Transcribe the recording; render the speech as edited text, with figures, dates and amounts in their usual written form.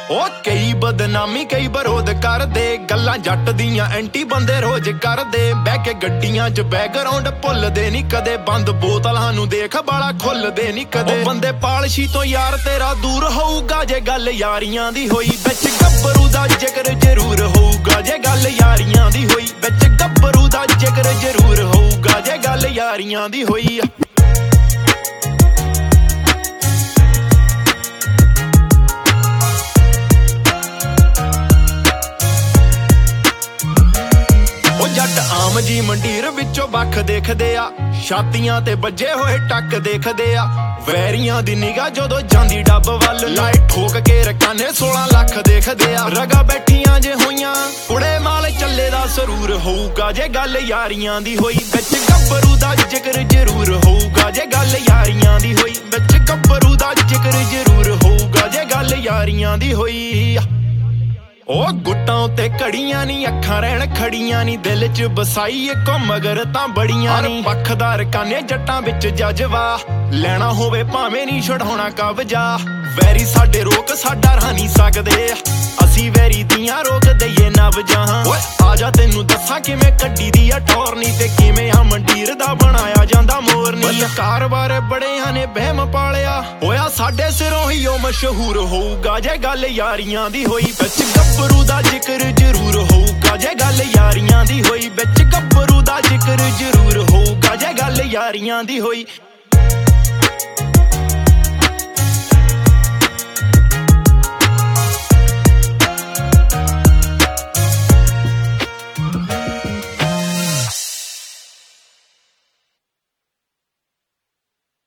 ਉਹ ਕਈ ਬਦਨਾਮੀ ਕਈ ਵਿਰੋਧ ਕਰਦੇ, ਗੱਲਾਂ ਜੱਟ ਦੀਆਂ ਐਂਟੀ ਬੰਦੇ ਰੋਜ਼ ਕਰਦੇ। ਬਹਿ ਕੇ ਗੱਡੀਆਂ 'ਚ ਬੈਕਗਰਾਉਂਡ ਭੁੱਲਦੇ ਨਹੀਂ ਕਦੇ, ਬੰਦ ਬੋਤਲਾਂ ਨੂੰ ਦੇਖ ਬਾਲਾ ਖੁੱਲਦੇ ਨਹੀਂ ਕਦੇ। ਉਹ ਬੰਦੇ ਪਾਲਸ਼ੀ ਤੋਂ ਯਾਰ ਤੇਰਾ ਦੂਰ ਹੋਊਗਾ ਜੇ ਗੱਲ ਯਾਰੀਆਂ ਦੀ ਹੋਈ। ਵਿੱਚ ਗੱਭਰੂ ਦਾ ਜ਼ਿਕਰ ਜ਼ਰੂਰ ਹੋਊਗਾ ਜੇ ਗੱਲ ਯਾਰੀਆਂ ਦੀ ਹੋਈ। ਵਿੱਚ ਗੱਭਰੂ ਦਾ ਜ਼ਿਕਰ ਜ਼ਰੂਰ ਹੋਊਗਾ ਜੇ ਗੱਲ ਯਾਰੀਆਂ ਦੀ ਹੋਈ। ਜੱਟ ਆਮ ਜੀ ਮੰਡੀਰ ਵਿੱਚੋਂ ਵੱਖ ਦੇਖਦੇ ਆ, ਛਾਤੀਆਂ ਤੇ ਵੱਜੇ ਹੋਏ ਟੱਕ ਦੇਖਦੇ ਆ। ਵੈਰੀਆਂ ਦੀ ਨਿਗਾਹ ਜਦੋਂ ਜਾਂਦੀ ਡੱਬ ਵੱਲ, ਲਾਏ ਠੋਕ ਕੇ ਰਕਾਨੇ 16 ਲੱਖ ਦੇਖਦੇ ਆ। ਰਗਾ ਬੈਠੀਆਂ ਜੇ ਹੋਈਆਂ ਕੁੜੇ ਮਾਲ ਚੱਲੇ ਦਾ ਸਰੂਰ ਹੋਊਗਾ ਜੇ ਗੱਲ ਯਾਰੀਆਂ ਦੀ ਹੋਈ। ਵਿੱਚ ਗੱਭਰੂ ਦਾ ਜ਼ਿਕਰ ਜ਼ਰੂਰ ਹੋਊਗਾ ਜੇ ਗੱਲ ਯਾਰੀਆਂ ਦੀ ਹੋਈ। ਵਿੱਚ ਗੱਭਰੂ ਦਾ ਜ਼ਿਕਰ ਜ਼ਰੂਰ ਹੋਊਗਾ ਜੇ ਗੱਲ ਯਾਰੀਆਂ ਦੀ ਹੋਈ। ਉਹ ਗੁੱਟਾਂ ਉੱਤੇ ਘੜੀਆਂ ਨੀ, ਅੱਖਾਂ ਰਹਿਣ ਖੜੀਆਂ ਨੀ, ਦਿਲ 'ਚ ਬਸਾਈ ਇੱਕੋ ਮਗਰ ਤਾਂ ਬੜੀਆਂ ਨੀ। ਪੱਖਦਾਰ ਕਾਨੇ ਜੱਟਾਂ ਵਿੱਚ ਜਜ਼ਬਾ, ਲੈਣਾ ਹੋਵੇ ਭਾਵੇਂ ਨੀ ਛਡਾਉਣਾ ਕਬਜ਼ਾ। ਵੈਰੀ ਸਾਡੇ ਰੋਕ ਸਾਡਾ ਰਾਹ ਨਹੀਂ ਸਕਦੇ, ਅਸੀਂ ਵੈਰੀ ਦੀਆਂ ਰੋਕ ਦਈਏ ਨਬਜਾਂ। ਓਏ ਆ ਜਾ ਤੈਨੂੰ ਦੱਸਾਂ ਕਿਵੇਂ ਕੱਢੀ ਦੀ ਆ ਟੋਰਨੀ, ਤੇ ਕਿਵੇਂ ਆ ਮੰਡੀਰ ਦਾ ਬਣਾਇਆ ਜਾਂਦਾ ਮੋਰਨੀ। ਕਾਰੋਬਾਰ ਬੜਿਆਂ ਨੇ ਵਹਿਮ ਪਾਲਿਆ ਹੋਇਆ, ਸਾਡੇ ਸਿਰੋਂ ਹੀ ਉਹ ਮਸ਼ਹੂਰ ਹੋਊਗਾ ਜੇ ਗੱਲ ਯਾਰੀਆਂ ਦੀ ਹੋਈ। ਵਿੱਚ ਗੱਭਰੂ ਦਾ ਜ਼ਿਕਰ ਜ਼ਰੂਰ ਹੋਊਗਾ ਜੇ ਗੱਲ ਯਾਰੀਆਂ ਦੀ ਹੋਈ। ਵਿੱਚ ਗੱਭਰੂ ਦਾ ਜ਼ਿਕਰ ਜ਼ਰੂਰ ਹੋਊਗਾ ਜੇ ਗੱਲ ਯਾਰੀਆਂ ਦੀ ਹੋਈ।